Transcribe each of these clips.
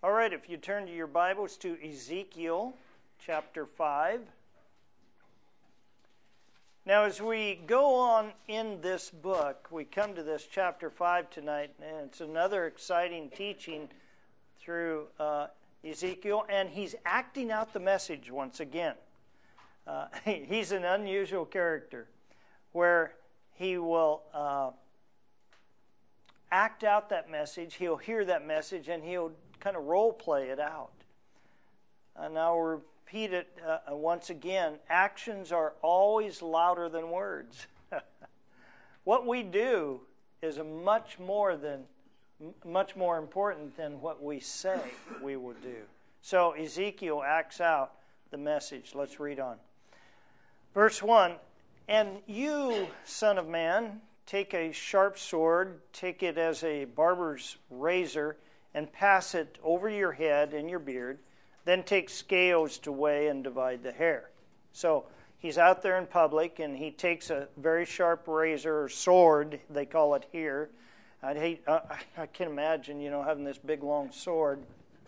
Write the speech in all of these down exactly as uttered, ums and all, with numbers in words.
All right, if you turn to your Bibles to Ezekiel chapter five. Now, as we go on in this book, we come to this chapter five tonight, and it's another exciting teaching through uh, Ezekiel, and he's acting out the message once again. Uh, he's an unusual character where he will uh, act out that message, he'll hear that message, and he'll kind of role play it out. And I'll repeat it uh, once again. Actions are always louder than words. What we do is a much more than much more important than what we say we will do. So Ezekiel acts out the message. Let's read on. Verse one, "And you, son of man, take a sharp sword, take it as a barber's razor, and pass it over your head and your beard. Then take scales to weigh and divide the hair." So he's out there in public, and he takes a very sharp razor or sword, they call it here. I'd hate, uh, I can imagine, you know, having this big long sword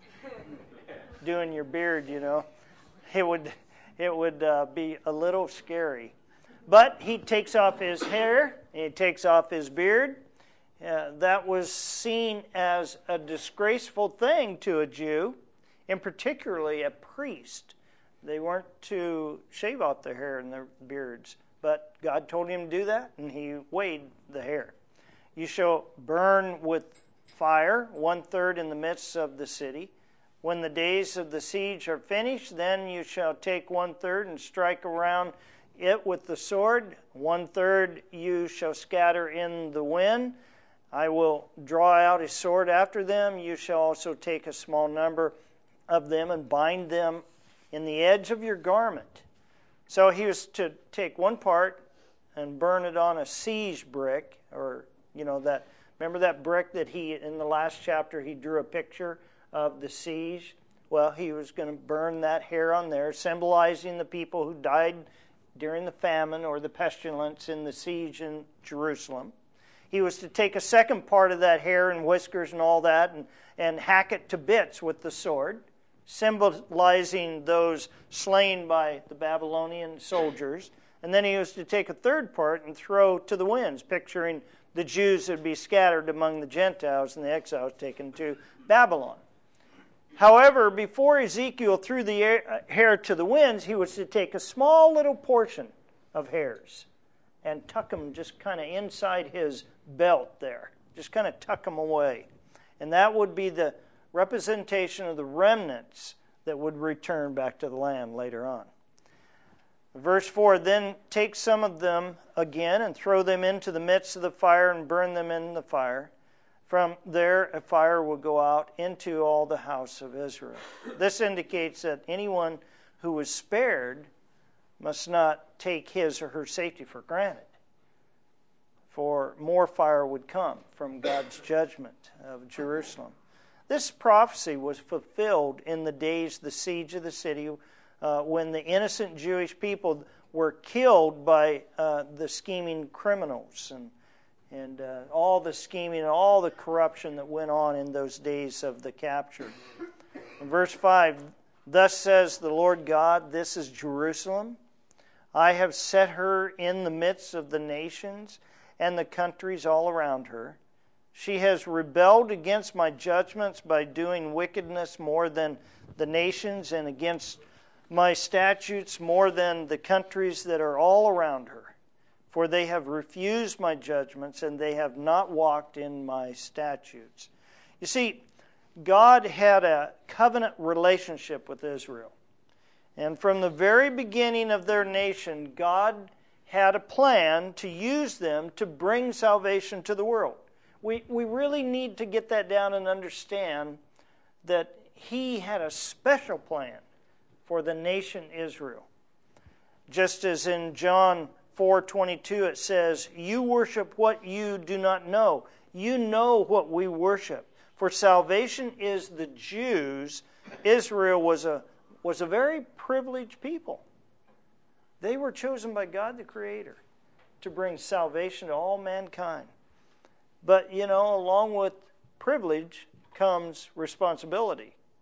doing your beard, you know. It would, it would uh, be a little scary. But he takes off his hair, and he takes off his beard. Uh, that was seen as a disgraceful thing to a Jew, and particularly a priest. They weren't to shave off their hair and their beards, but God told him to do that, and he weighed the hair. "You shall burn with fire one third in the midst of the city. When the days of the siege are finished, then you shall take one third and strike around it with the sword. One third you shall scatter in the wind. I will draw out a sword after them. You shall also take a small number of them and bind them in the edge of your garment." So he was to take one part and burn it on a siege brick, or, you know, that, remember that brick that he, in the last chapter, he drew a picture of the siege? Well, he was going to burn that hair on there, symbolizing the people who died during the famine or the pestilence in the siege in Jerusalem. He was to take a second part of that hair and whiskers and all that and, and hack it to bits with the sword, symbolizing those slain by the Babylonian soldiers. And then he was to take a third part and throw to the winds, picturing the Jews that would be scattered among the Gentiles and the exiles taken to Babylon. However, before Ezekiel threw the hair to the winds, he was to take a small little portion of hairs and tuck them just kind of inside his belt there. Just kind of tuck them away. And that would be the representation of the remnants that would return back to the land later on. Verse four, "Then take some of them again and throw them into the midst of the fire and burn them in the fire. From there a fire will go out into all the house of Israel." This indicates that anyone who was spared must not take his or her safety for granted, for more fire would come from God's judgment of Jerusalem. This prophecy was fulfilled in the days of the siege of the city, uh, when the innocent Jewish people were killed by uh, the scheming criminals and and uh, all the scheming and all the corruption that went on in those days of the capture. In verse five, "Thus says the Lord God, this is Jerusalem. I have set her in the midst of the nations and the countries all around her. She has rebelled against my judgments by doing wickedness more than the nations, and against my statutes more than the countries that are all around her. For they have refused my judgments, and they have not walked in my statutes." You see, God had a covenant relationship with Israel. And from the very beginning of their nation, God had a plan to use them to bring salvation to the world. We, we really need to get that down and understand that He had a special plan for the nation Israel. Just as in John four twenty-two it says, "You worship what you do not know. You know what we worship. For salvation is the Jews." Israel was a was a very privileged people. They were chosen by God the Creator to bring salvation to all mankind. But, you know, along with privilege comes responsibility.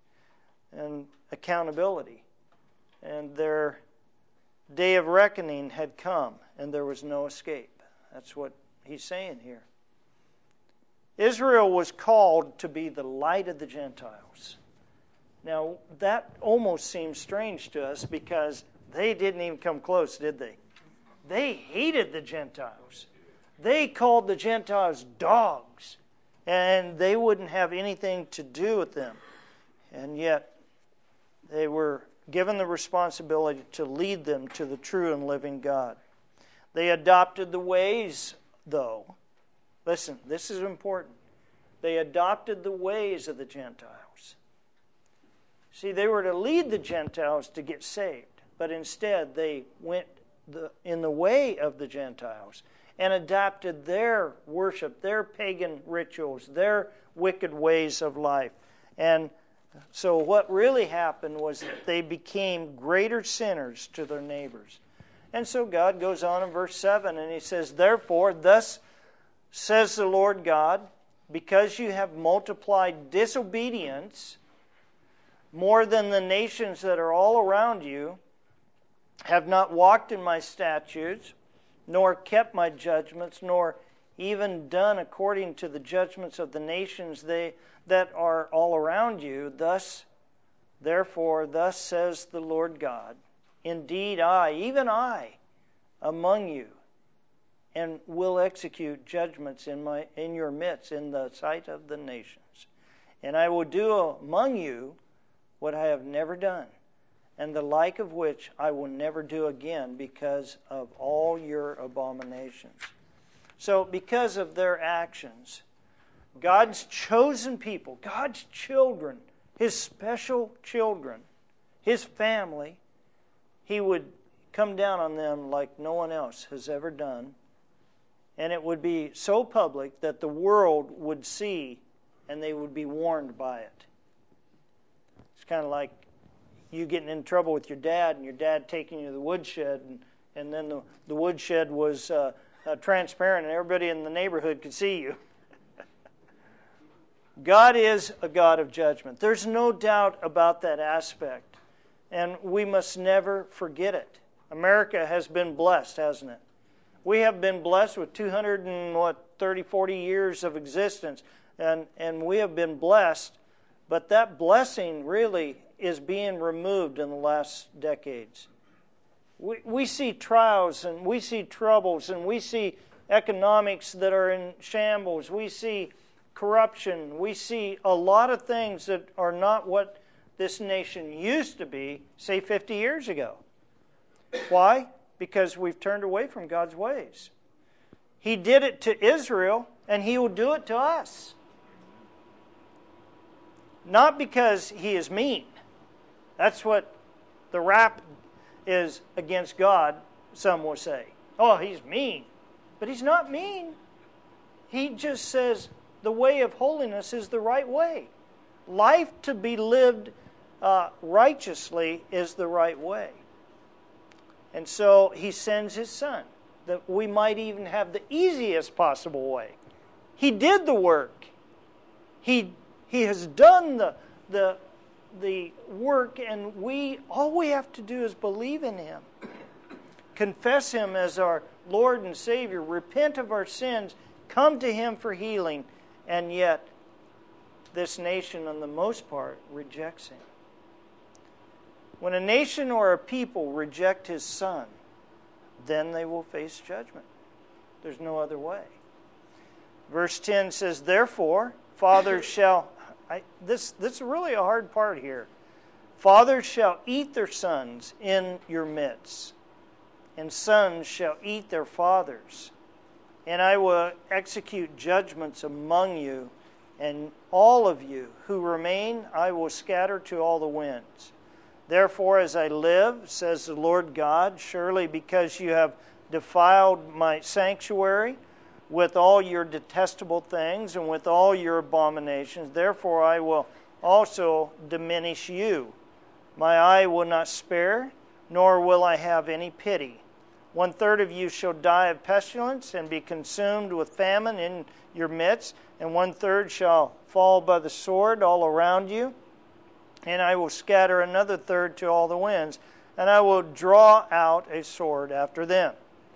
and accountability. And their day of reckoning had come, and there was no escape. That's what he's saying here. Israel was called to be the light of the Gentiles. Now, that almost seems strange to us because they didn't even come close, did they? They hated the Gentiles. They called the Gentiles dogs, and they wouldn't have anything to do with them. And yet, they were given the responsibility to lead them to the true and living God. They adopted the ways, though. Listen, this is important. They adopted the ways of the Gentiles. See, they were to lead the Gentiles to get saved, but instead they went the, in the way of the Gentiles and adopted their worship, their pagan rituals, their wicked ways of life. And so what really happened was that they became greater sinners to their neighbors. And so God goes on in verse seven and he says, "Therefore, thus says the Lord God, because you have multiplied disobedience more than the nations that are all around you, have not walked in my statutes, nor kept my judgments, nor even done according to the judgments of the nations they that are all around you. Thus, therefore, thus says the Lord God, indeed I, even I, among you, and will execute judgments in my in your midst, in the sight of the nations. And I will do among you what I have never done, and the like of which I will never do again because of all your abominations." So because of their actions, God's chosen people, God's children, His special children, His family, He would come down on them like no one else has ever done. And it would be so public that the world would see and they would be warned by it. It's kind of like you getting in trouble with your dad and your dad taking you to the woodshed, and, and then the, the woodshed was uh, uh, transparent and everybody in the neighborhood could see you. God is a God of judgment. There's no doubt about that aspect. And we must never forget it. America has been blessed, hasn't it? We have been blessed with two hundred and what, thirty, forty years of existence. And, and we have been blessed. But that blessing really is being removed in the last decades. We, we see trials and we see troubles and we see economics that are in shambles. We see corruption. We see a lot of things that are not what this nation used to be, say, fifty years ago. Why? Because we've turned away from God's ways. He did it to Israel, and He will do it to us. Not because He is mean. That's what the rap is against God, some will say. Oh, He's mean. But He's not mean. He just says the way of holiness is the right way. Life to be lived uh, righteously is the right way. And so He sends His Son, that we might even have the easiest possible way. He did the work. He He has done the the the work, and we all we have to do is believe in Him, confess Him as our Lord and Savior, repent of our sins, come to Him for healing, and yet this nation, on the most part, rejects Him. When a nation or a people reject His Son, then they will face judgment. There's no other way. Verse ten says, "Therefore, fathers shall..." I, this, this is really a hard part here. "Fathers shall eat their sons in your midst, and sons shall eat their fathers. And I will execute judgments among you, and all of you who remain I will scatter to all the winds. Therefore, as I live, says the Lord God, surely because you have defiled my sanctuary with all your detestable things and with all your abominations, therefore I will also diminish you. My eye will not spare, nor will I have any pity. One third of you shall die of pestilence and be consumed with famine in your midst, and one third shall fall by the sword all around you. and I will scatter another third to all the winds, and I will draw out a sword after them.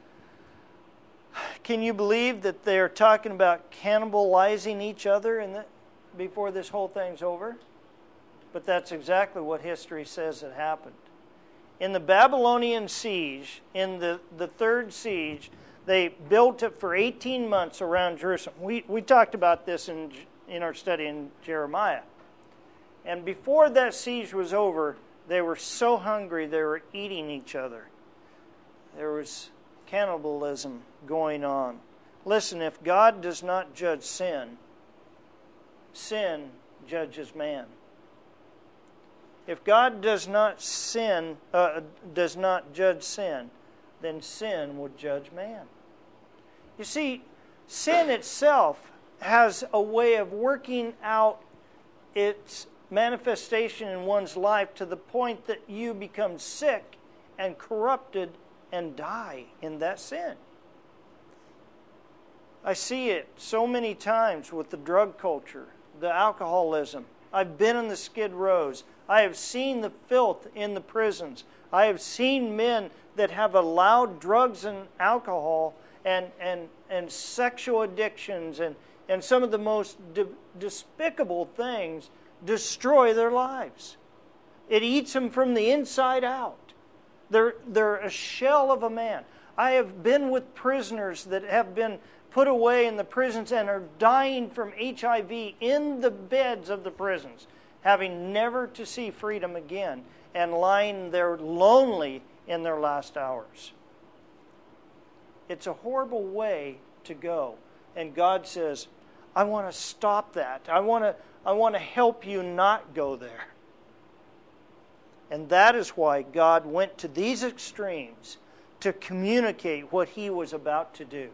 Can you believe that they're talking about cannibalizing each other in the, before this whole thing's over? But that's exactly what history says had happened. In the Babylonian siege, in the, the third siege, they built it for eighteen months around Jerusalem. We, we talked about this in, in our study in Jeremiah. And before that siege was over, they were so hungry they were eating each other. There was cannibalism going on. Listen, if God does not judge sin, sin judges man. If God does not sin, uh, does not judge sin, then sin would judge man. You see, sin itself has a way of working out its manifestation in one's life to the point that you become sick and corrupted and die in that sin. I see it so many times with the drug culture, the alcoholism. I've been in the skid rows. I have seen the filth in the prisons. I have seen men that have allowed drugs and alcohol and, and, and sexual addictions and, and some of the most de- despicable things destroy their lives. It eats them from the inside out. They're, they're a shell of a man. I have been with prisoners that have been put away in the prisons and are dying from H I V in the beds of the prisons, having never to see freedom again and lying there lonely in their last hours. It's a horrible way to go. And God says, I want to stop that. I want to, I want to help you not go there. And that is why God went to these extremes to communicate what He was about to do.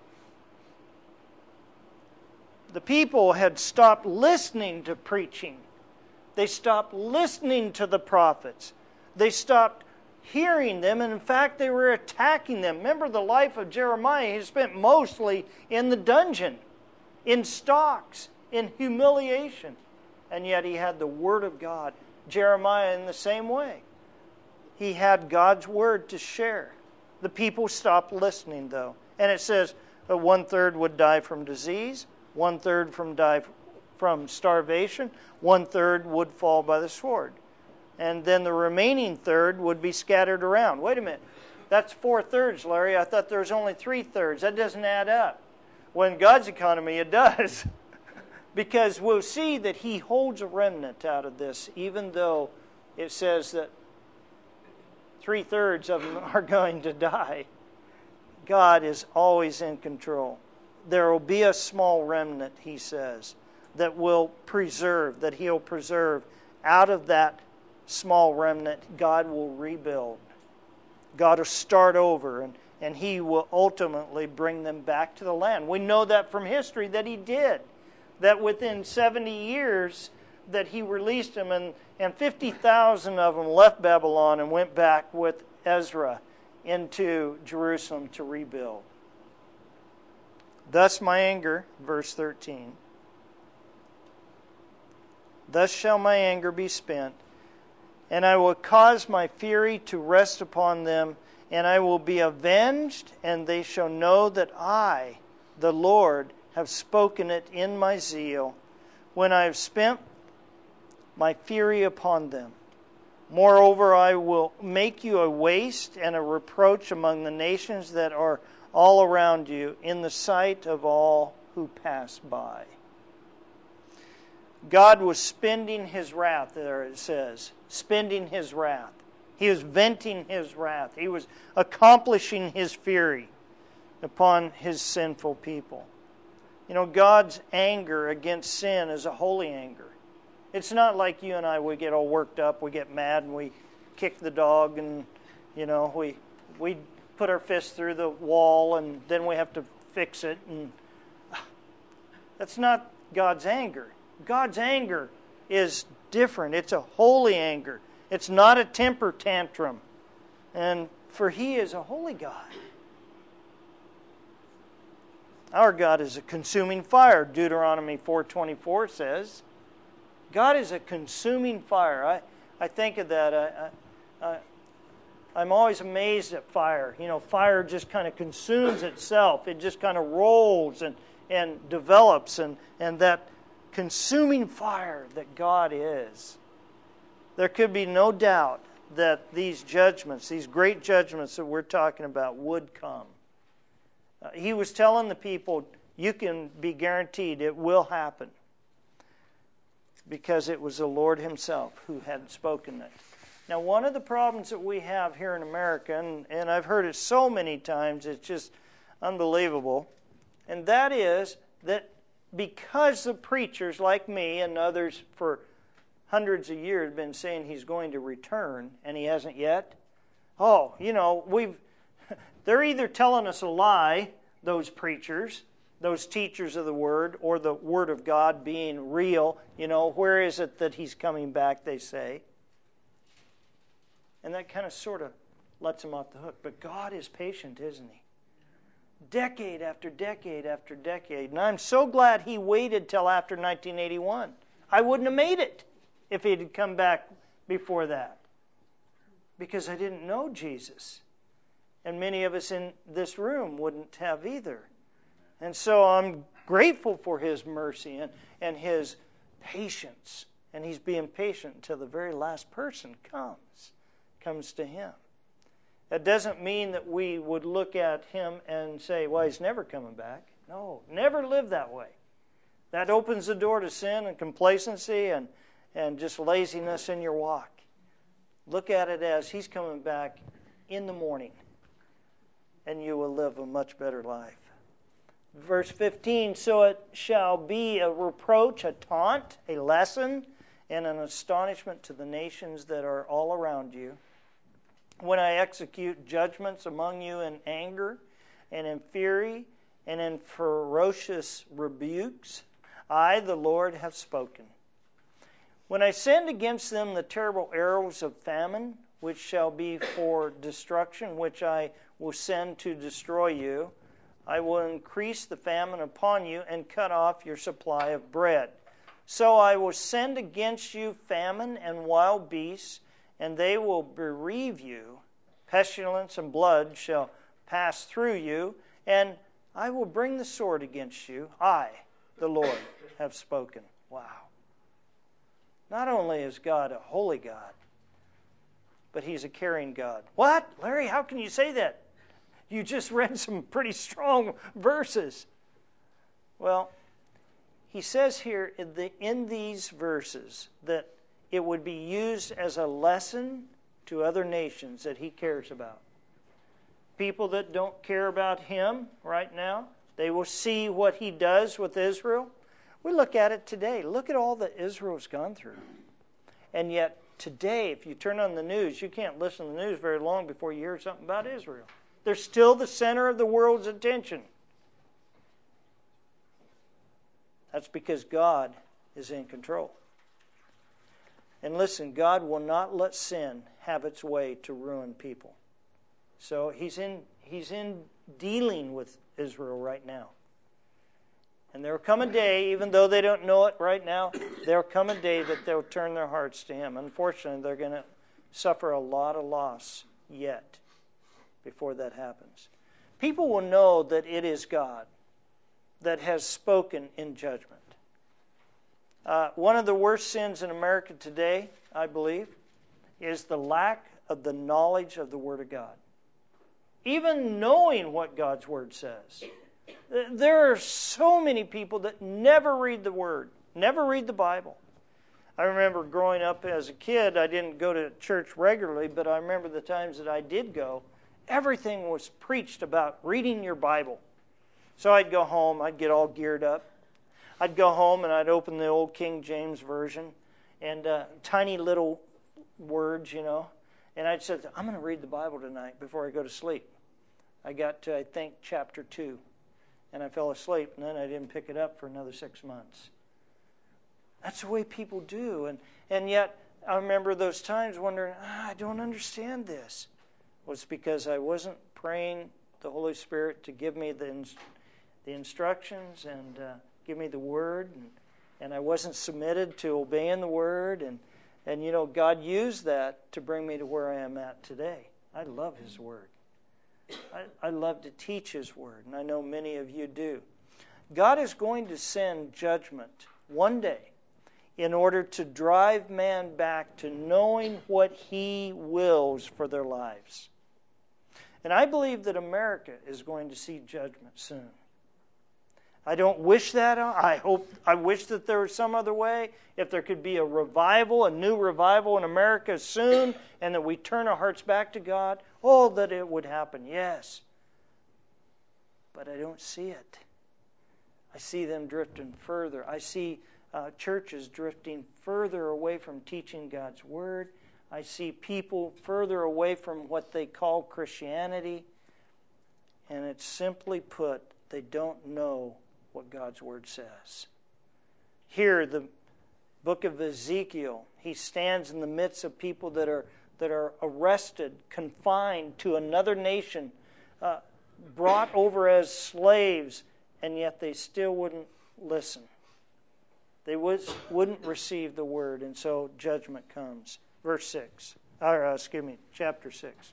The people had stopped listening to preaching. They stopped listening to the prophets. They stopped hearing them, and in fact, they were attacking them. Remember the life of Jeremiah. He spent mostly in the dungeon, in stocks, in humiliation. And yet he had the Word of God. Jeremiah in the same way. He had God's Word to share. The people stopped listening, though. And it says that one-third would die from disease, one-third from die from starvation, one-third would fall by the sword. And then the remaining third would be scattered around. Wait a minute. That's four-thirds, Larry. I thought there was only three-thirds. That doesn't add up. Well, in God's economy, it does. Because we'll see that He holds a remnant out of this, even though it says that three-thirds of them are going to die. God is always in control. There will be a small remnant, He says, that will preserve, that He'll preserve. Out of that small remnant, God will rebuild. God will start over, and, and He will ultimately bring them back to the land. We know that from history that He did. That within seventy years that He released them, and, and fifty thousand of them left Babylon and went back with Ezra into Jerusalem to rebuild. Thus my anger, verse thirteen, thus shall my anger be spent, and I will cause my fury to rest upon them, and I will be avenged, and they shall know that I, the Lord, have spoken it in my zeal, when I have spent my fury upon them. Moreover, I will make you a waste and a reproach among the nations that are all around you, in the sight of all who pass by. God was spending His wrath, there it says. Spending His wrath. He was venting His wrath. He was accomplishing His fury upon His sinful people. You know, God's anger against sin is a holy anger. It's not like you and I, we get all worked up, we get mad, and we kick the dog, and, you know, we we put our fist through the wall, and then we have to fix it. And that's not God's anger. God's anger is different. It's a holy anger. It's not a temper tantrum. And for He is a holy God. Our God is a consuming fire, Deuteronomy four twenty-four says. God is a consuming fire. I, I think of that. I, I, I, I'm always amazed at fire. You know, fire just kind of consumes itself. It just kind of rolls and, and develops. And, and that consuming fire that God is. There could be no doubt that these judgments, these great judgments that we're talking about, would come. Uh, he was telling the people, you can be guaranteed it will happen. Because it was the Lord Himself who had spoken it. Now, one of the problems that we have here in America, and, and I've heard it so many times, it's just unbelievable, and that is that because the preachers like me and others for hundreds of years have been saying He's going to return, and He hasn't yet, oh, you know, we've they're either telling us a lie, those preachers, those teachers of the Word, or the Word of God being real. You know, where is it that He's coming back, they say. And that kind of sort of lets them off the hook. But God is patient, isn't He? Decade after decade after decade. And I'm so glad He waited till after nineteen eighty-one. I wouldn't have made it if He had come back before that. Because I didn't know Jesus. And many of us in this room wouldn't have either. And so I'm grateful for His mercy and, and His patience. And He's being patient until the very last person comes, comes to Him. That doesn't mean that we would look at Him and say, well, He's never coming back. No, never live that way. That opens the door to sin and complacency and, and just laziness in your walk. Look at it as He's coming back in the morning, and you will live a much better life. Verse fifteen, so it shall be a reproach, a taunt, a lesson, and an astonishment to the nations that are all around you, when I execute judgments among you in anger and in fury and in ferocious rebukes. I, the Lord, have spoken. When I send against them the terrible arrows of famine, which shall be for destruction, which I will send to destroy you, I will increase the famine upon you and cut off your supply of bread. So I will send against you famine and wild beasts, and they will bereave you. Pestilence and blood shall pass through you, and I will bring the sword against you. I, the Lord, have spoken. Wow. Not only is God a holy God, but He's a caring God. What? Larry, how can you say that? You just read some pretty strong verses. Well, he says here in, the, in these verses that it would be used as a lesson to other nations that He cares about. People that don't care about Him right now, they will see what He does with Israel. We look at it today. Look at all that Israel's gone through. And yet today, if you turn on the news, you can't listen to the news very long before you hear something about Israel. They're still the center of the world's attention. That's because God is in control. And listen, God will not let sin have its way to ruin people. So He's in, he's in dealing with Israel right now. And there will come a day, even though they don't know it right now, there will come a day that they'll turn their hearts to Him. Unfortunately, they're going to suffer a lot of loss yet before that happens. People will know that it is God that has spoken in judgment. Uh, one of the worst sins in America today, I believe, is the lack of the knowledge of the Word of God. Even knowing what God's Word says. There are so many people that never read the Word, never read the Bible. I remember growing up as a kid, I didn't go to church regularly, but I remember the times that I did go, everything was preached about reading your Bible. So I'd go home, I'd get all geared up. I'd go home and I'd open the old King James Version and uh, tiny little words, you know. And I'd say, I'm going to read the Bible tonight before I go to sleep. I got to, I think, chapter two. And I fell asleep, and then I didn't pick it up for another six months. That's the way people do. And, and yet, I remember those times wondering, ah, I don't understand this. Well, it's because I wasn't praying the Holy Spirit to give me the, the instructions and uh, give me the Word. And, and I wasn't submitted to obeying the Word, and, and you know, God used that to bring me to where I am at today. I love His Word. I, I love to teach His Word, and I know many of you do. God is going to send judgment one day in order to drive man back to knowing what He wills for their lives. And I believe that America is going to see judgment soon. I don't wish that. I hope, I wish that there was some other way. If there could be a revival, a new revival in America soon, and that we turn our hearts back to God, oh, that it would happen, yes. But I don't see it. I see them drifting further. I see uh, churches drifting further away from teaching God's Word. I see people further away from what they call Christianity. And it's simply put, they don't know what God's Word says. Here, the book of Ezekiel, he stands in the midst of people that are that are arrested, confined to another nation, uh, brought over as slaves, and yet they still wouldn't listen. They was, wouldn't receive the Word, and so judgment comes. Verse six, or uh, excuse me, chapter six.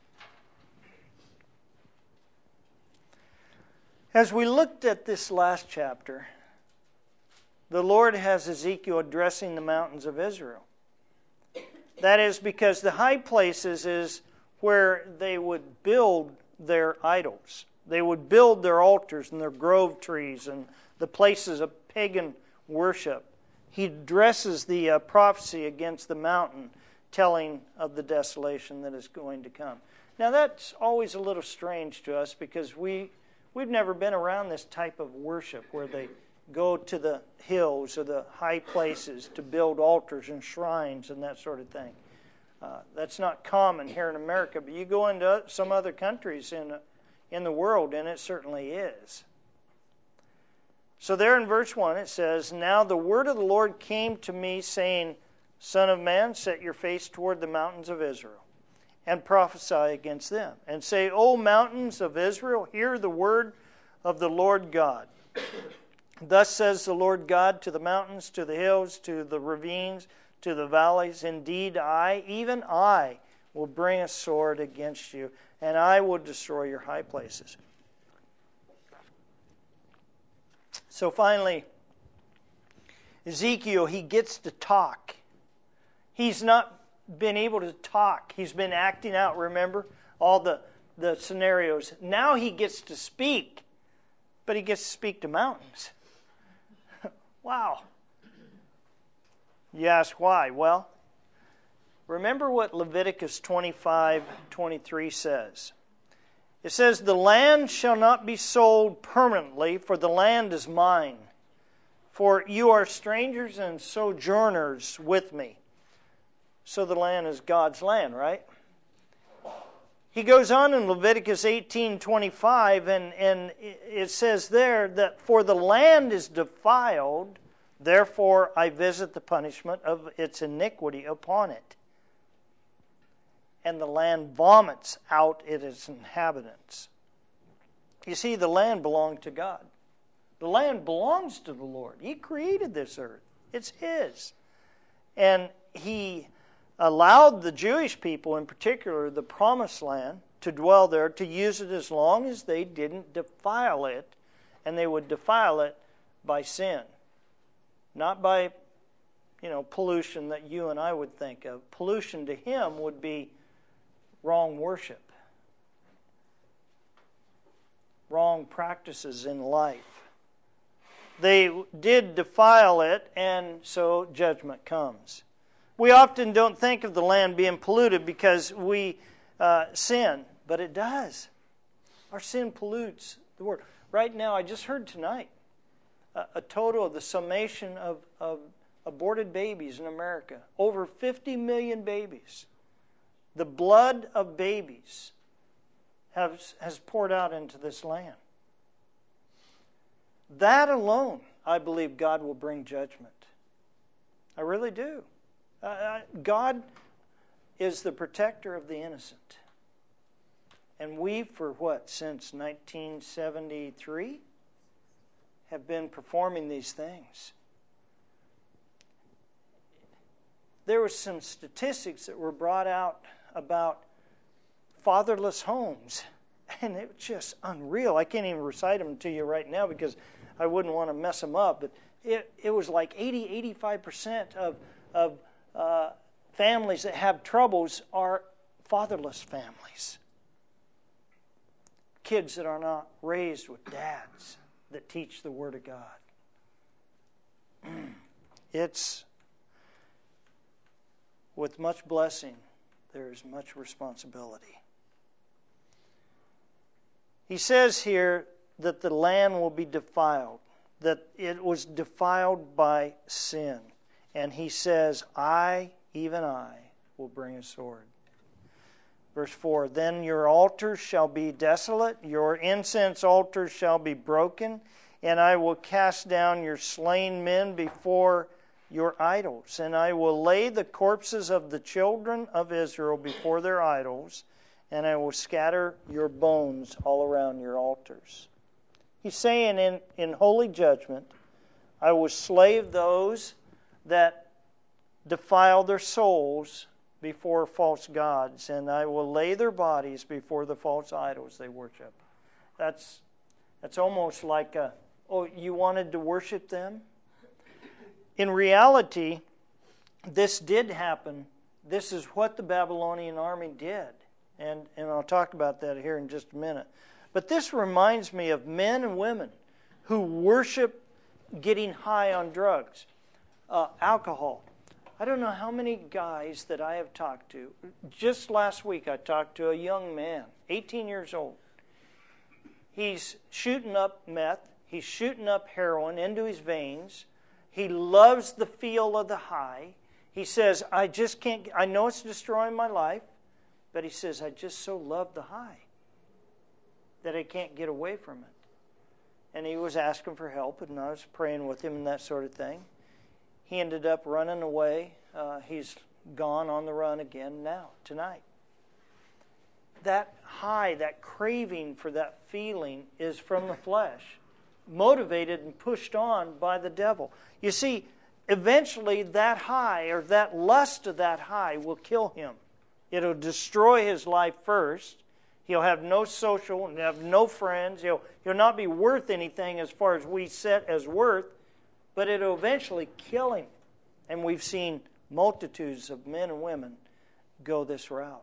As we looked at this last chapter, the Lord has Ezekiel addressing the mountains of Israel. That is because the high places is where they would build their idols. They would build their altars and their grove trees and the places of pagan worship. He addresses the uh, prophecy against the mountain, telling of the desolation that is going to come. Now that's always a little strange to us because we, we've never been around this type of worship where they go to the hills or the high places to build altars and shrines and that sort of thing. Uh, that's not common here in America, but you go into some other countries in, in the world and it certainly is. So there in verse one it says, "Now the word of the Lord came to me, saying, Son of man, set your face toward the mountains of Israel, and prophesy against them, and say, O mountains of Israel, hear the word of the Lord God. Thus says the Lord God to the mountains, to the hills, to the ravines, to the valleys, indeed I, even I, will bring a sword against you, and I will destroy your high places." So finally, Ezekiel, he gets to talk. He's not been able to talk. He's been acting out, remember, all the, the scenarios. Now he gets to speak, but he gets to speak to mountains. Wow. You ask why? Well, remember what Leviticus twenty-five twenty-three says. It says, "The land shall not be sold permanently, for the land is mine. For you are strangers and sojourners with me." So the land is God's land, right? He goes on in Leviticus eighteen twenty-five, and, and it says there that, "For the land is defiled, therefore I visit the punishment of its iniquity upon it. And the land vomits out its inhabitants." You see, the land belonged to God. The land belongs to the Lord. He created this earth. It's His. And He allowed the Jewish people, in particular, the promised land, to dwell there, to use it as long as they didn't defile it, and they would defile it by sin. Not by, you know, pollution that you and I would think of. Pollution to Him would be wrong worship, wrong practices in life. They did defile it, and so judgment comes. We often don't think of the land being polluted because we uh, sin, but it does. Our sin pollutes the world. Right now, I just heard tonight a, a total of the summation of, of aborted babies in America. Over fifty million babies. The blood of babies has, has poured out into this land. That alone, I believe God will bring judgment. I really do. Uh, God is the protector of the innocent. And we, for what, since nineteen seventy-three, have been performing these things. there were some statistics that were brought out about fatherless homes. And it was just unreal. I can't even recite them to you right now because I wouldn't want to mess them up. But it, it was like eighty, eighty-five percent of, of uh, families that have troubles are fatherless families. Kids that are not raised with dads that teach the Word of God. It's, with much blessing, there is much responsibility. He says here that the land will be defiled, that it was defiled by sin. And he says, I, even I, will bring a sword. Verse four, then your altars shall be desolate, your incense altars shall be broken, and I will cast down your slain men before your idols, and I will lay the corpses of the children of Israel before their idols, and I will scatter your bones all around your altars. He's saying in, in holy judgment, I will slay those that defile their souls before false gods, and I will lay their bodies before the false idols they worship. That's, that's almost like a, oh, you wanted to worship them? In reality, this did happen. This is what the Babylonian army did. And, and I'll talk about that here in just a minute. But this reminds me of men and women who worship getting high on drugs, uh, alcohol. I don't know how many guys that I have talked to. Just last week I talked to a young man, eighteen years old. He's shooting up meth. He's shooting up heroin into his veins. He loves the feel of the high. He says, I just can't, I know it's destroying my life, but he says, I just so love the high that I can't get away from it. And he was asking for help, and I was praying with him and that sort of thing. He ended up running away. Uh, he's gone on the run again now, tonight. That high, that craving for that feeling is from the flesh, motivated and pushed on by the devil. You see, eventually that high or that lust of that high will kill him. It'll destroy his life first. He'll have no social, he'll have no friends. He'll, he'll not be worth anything as far as we set as worth, but it'll eventually kill him. And we've seen multitudes of men and women go this route.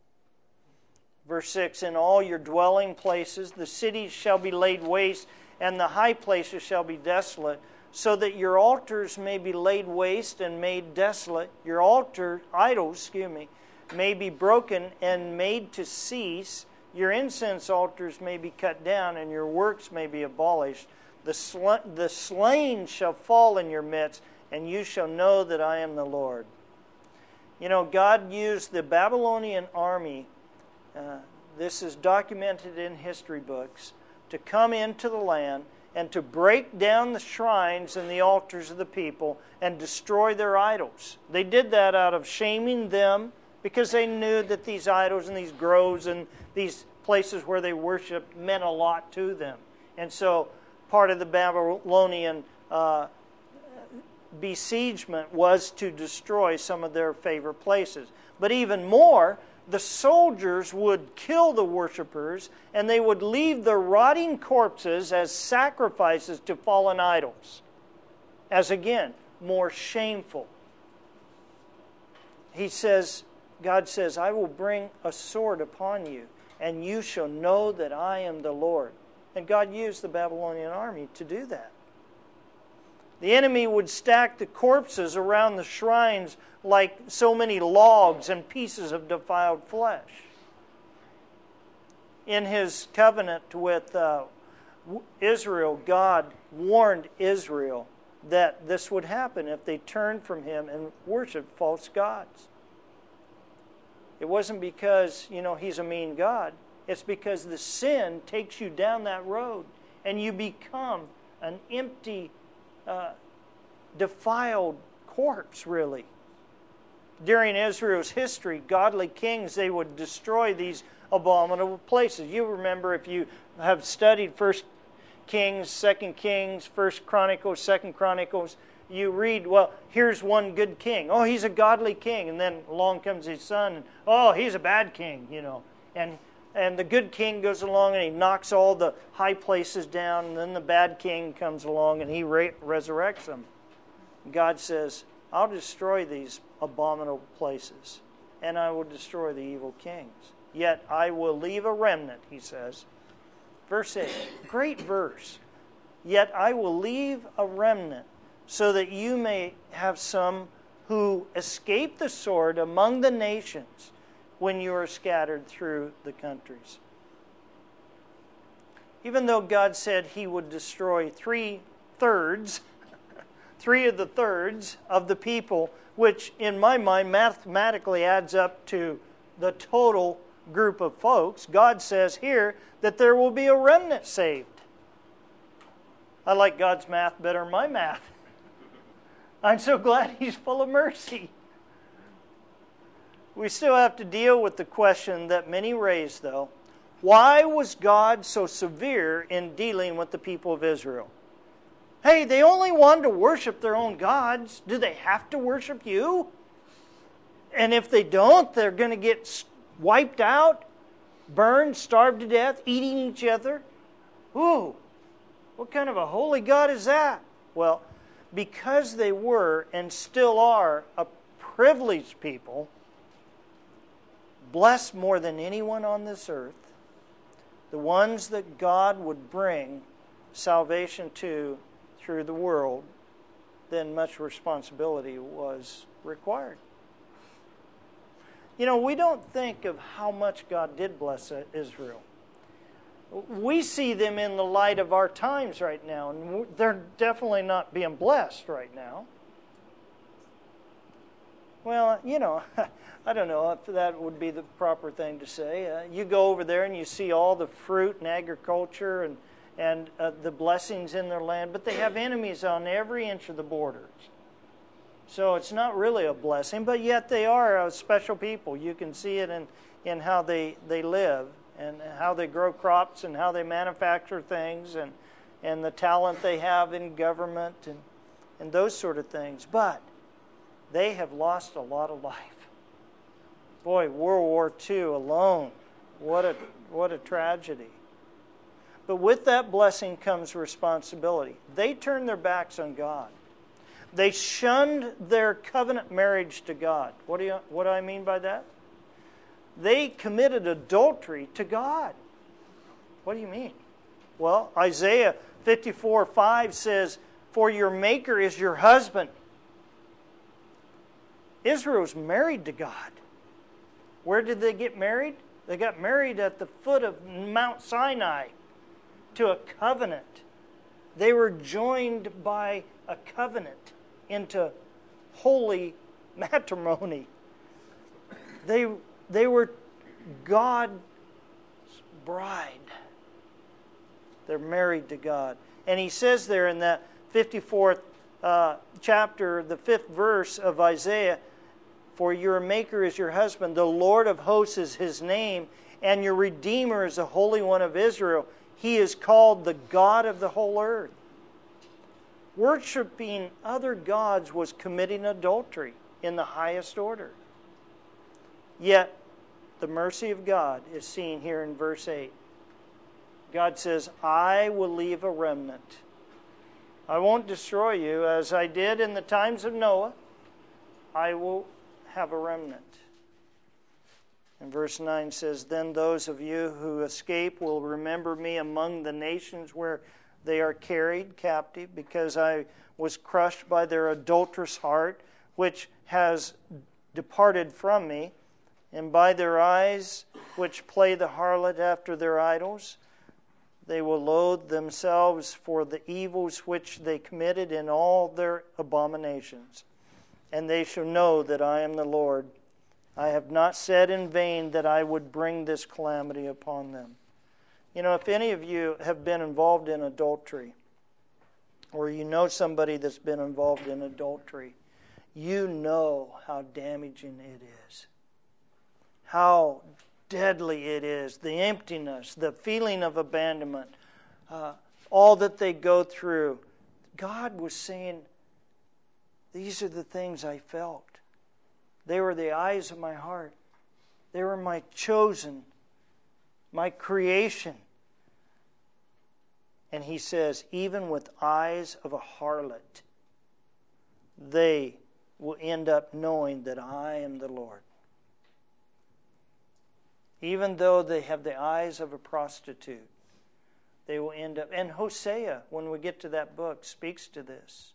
Verse six, in all your dwelling places the cities shall be laid waste, and the high places shall be desolate, so that your altars may be laid waste and made desolate. Your altar, idols, excuse me, may be broken and made to cease. Your incense altars may be cut down, and your works may be abolished. The, sl- the slain shall fall in your midst, and you shall know that I am the Lord. You know, God used the Babylonian army, uh, this is documented in history books, to come into the land and to break down the shrines and the altars of the people and destroy their idols. They did that out of shaming them because they knew that these idols and these groves and these places where they worshiped meant a lot to them. And so part of the Babylonian uh, besiegement was to destroy some of their favorite places. But even more, the soldiers would kill the worshipers, and they would leave their rotting corpses as sacrifices to fallen idols, as again, more shameful. He says, God says, I will bring a sword upon you, and you shall know that I am the Lord. And God used the Babylonian army to do that. The enemy would stack the corpses around the shrines like so many logs and pieces of defiled flesh. In his covenant with uh, Israel, God warned Israel that this would happen if they turned from him and worshiped false gods. It wasn't because, you know, he's a mean God. It's because the sin takes you down that road and you become an empty, uh, defiled corpse, really. During Israel's history, godly kings, they would destroy these abominable places. You remember, if you have studied First Kings, Second Kings, First Chronicles, Second Chronicles, you read, well, here's one good king. Oh, he's a godly king. And then along comes his son. And, oh, he's a bad king, you know. And and the good king goes along and he knocks all the high places down. And then the bad king comes along and he re- resurrects them. God says, I'll destroy these abominable places. And I will destroy the evil kings. Yet I will leave a remnant, he says. Verse eight, great verse. Yet I will leave a remnant, so that you may have some who escape the sword among the nations when you are scattered through the countries. Even though God said he would destroy three thirds, three of the thirds of the people, which in my mind mathematically adds up to the total group of folks, God says here that there will be a remnant saved. I like God's math better than my math. I'm so glad he's full of mercy. We still have to deal with the question that many raise, though. Why was God so severe in dealing with the people of Israel? Hey, they only wanted to worship their own gods. Do they have to worship you? And if they don't, they're going to get wiped out, burned, starved to death, eating each other. Ooh, what kind of a holy God is that? Well, because they were and still are a privileged people, blessed more than anyone on this earth, the ones that God would bring salvation to through the world, then much responsibility was required. You know, we don't think of how much God did bless Israel. We see them in the light of our times right now, and they're definitely not being blessed right now. Well, you know, I don't know if that would be the proper thing to say. Uh, you go over there and you see all the fruit and agriculture and, and uh, the blessings in their land, but they have enemies on every inch of the borders. So it's not really a blessing, but yet they are a special people. You can see it in, in how they, they live and how they grow crops and how they manufacture things and, and the talent they have in government and, and those sort of things. But they have lost a lot of life. Boy, World War Two alone, what a what a tragedy. But with that blessing comes responsibility. They turned their backs on God. They shunned their covenant marriage to God. What do you what do I mean by that? They committed adultery to God. What do you mean? Well, Isaiah fifty-four five says, "For your Maker is your husband." Israel's married to God. Where did they get married? They got married at the foot of Mount Sinai to a covenant. They were joined by a covenant into holy matrimony. They, they were God's bride. They're married to God. And he says there in that fifty-fourth uh, chapter, the fifth verse of Isaiah, "For your Maker is your husband, the Lord of hosts is his name, and your Redeemer is the Holy One of Israel. He is called the God of the whole earth." Worshipping other gods was committing adultery in the highest order. Yet, the mercy of God is seen here in verse eight. God says, "I will leave a remnant. I won't destroy you as I did in the times of Noah. I will have a remnant." And verse nine says, "Then those of you who escape will remember me among the nations where they are carried captive, because I was crushed by their adulterous heart, which has departed from me, and by their eyes which play the harlot after their idols. They will loathe themselves for the evils which they committed in all their abominations. And they shall know that I am the Lord. I have not said in vain that I would bring this calamity upon them." You know, if any of you have been involved in adultery, or you know somebody that's been involved in adultery, you know how damaging it is. How deadly it is. The emptiness, the feeling of abandonment, uh, all that they go through. God was saying, These are the things I felt. They were the eyes of my heart. They were my chosen, my creation. And he says, even with eyes of a harlot, they will end up knowing that I am the Lord. Even though they have the eyes of a prostitute, they will end up... And Hosea, when we get to that book, speaks to this.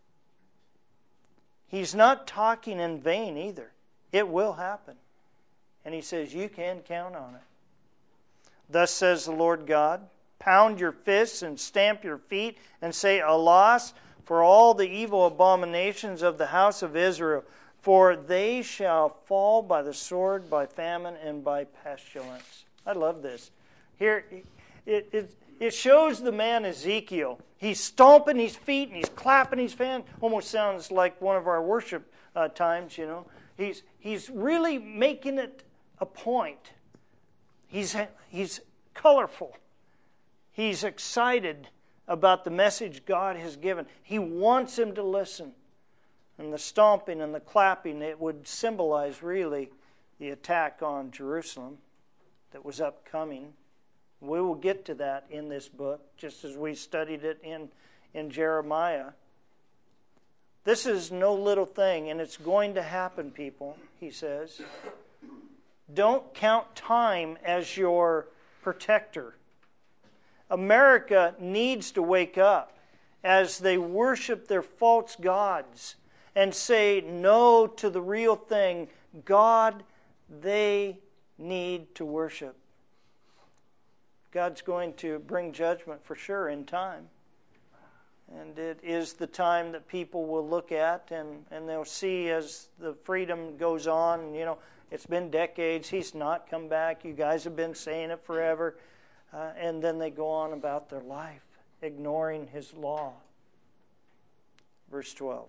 He's not talking in vain either. It will happen. And he says, you can count on it. Thus says the Lord God, pound your fists and stamp your feet and say, alas, for all the evil abominations of the house of Israel, for they shall fall by the sword, by famine, and by pestilence. I love this. Here, it, it, it shows the man Ezekiel. He's stomping his feet and he's clapping his hands. Almost sounds like one of our worship uh, times, you know. He's, he's really making it a point. He's, he's colorful. He's excited about the message God has given. He wants him to listen. And the stomping and the clapping, it would symbolize really the attack on Jerusalem that was upcoming. We will get to that in this book, just as we studied it in, in Jeremiah. This is no little thing, and it's going to happen, people, he says. Don't count time as your protector. America needs to wake up as they worship their false gods and say no to the real thing, God they need to worship. God's going to bring judgment for sure in time. And it is the time that people will look at and, and they'll see as the freedom goes on. You know, it's been decades. He's not come back. You guys have been saying it forever. Uh, and then they go on about their life, ignoring His law. Verse twelve.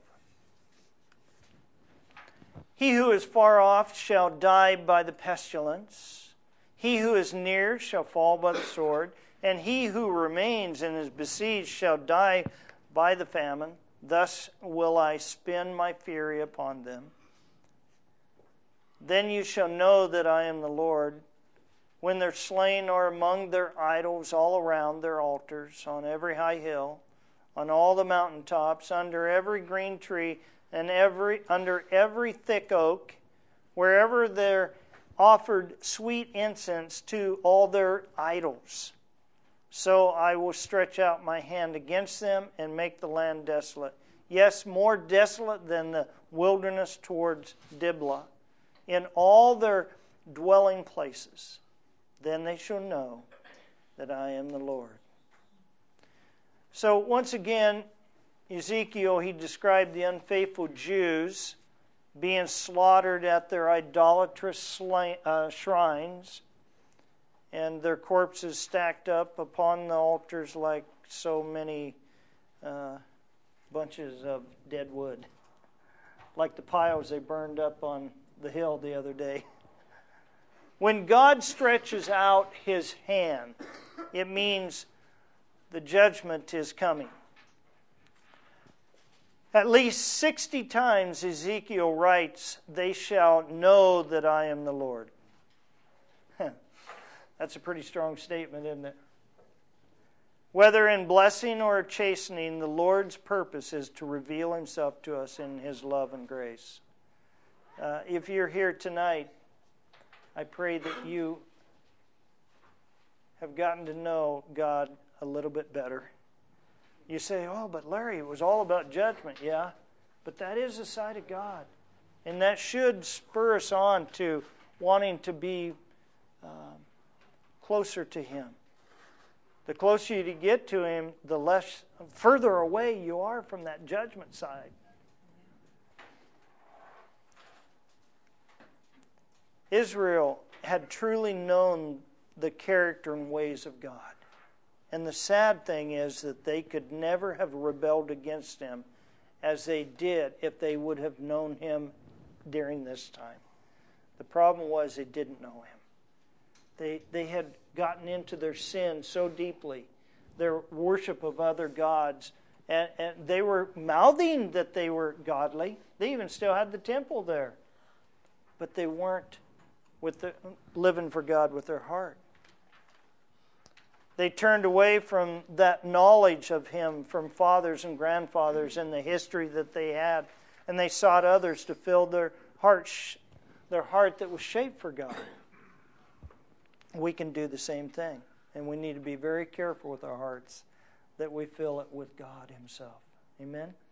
He who is far off shall die by the pestilence. He who is near shall fall by the sword. And he who remains and is besieged shall die by the famine. Thus will I spend my fury upon them. Then you shall know that I am the Lord, when their slain are among their idols all around their altars, on every high hill, on all the mountaintops, under every green tree, and every under every thick oak, wherever they're offered sweet incense to all their idols. So I will stretch out my hand against them and make the land desolate. Yes, more desolate than the wilderness towards Diblah, in all their dwelling places. Then they shall know that I am the Lord. So once again, Ezekiel, he described the unfaithful Jews being slaughtered at their idolatrous sla- uh, shrines, and their corpses stacked up upon the altars like so many uh, bunches of dead wood, like the piles they burned up on the hill the other day. When God stretches out His hand, it means the judgment is coming. At least sixty times Ezekiel writes, they shall know that I am the Lord. That's a pretty strong statement, isn't it? Whether in blessing or chastening, the Lord's purpose is to reveal Himself to us in His love and grace. Uh, if you're here tonight, I pray that you have gotten to know God a little bit better. You say, oh, but Larry, it was all about judgment. Yeah, but that is the side of God. And that should spur us on to wanting to be um, closer to Him. The closer you get to Him, the less further away you are from that judgment side. Israel had truly known the character and ways of God. And the sad thing is that they could never have rebelled against Him as they did if they would have known Him during this time. The problem was they didn't know Him. They, they had gotten into their sin so deeply, their worship of other gods, And, and they were mouthing that they were godly. They even still had the temple there. But they weren't with the, living for God with their heart. They turned away from that knowledge of Him from fathers and grandfathers and the history that they had. And they sought others to fill their heart, their heart that was shaped for God. We can do the same thing. And we need to be very careful with our hearts that we fill it with God Himself. Amen?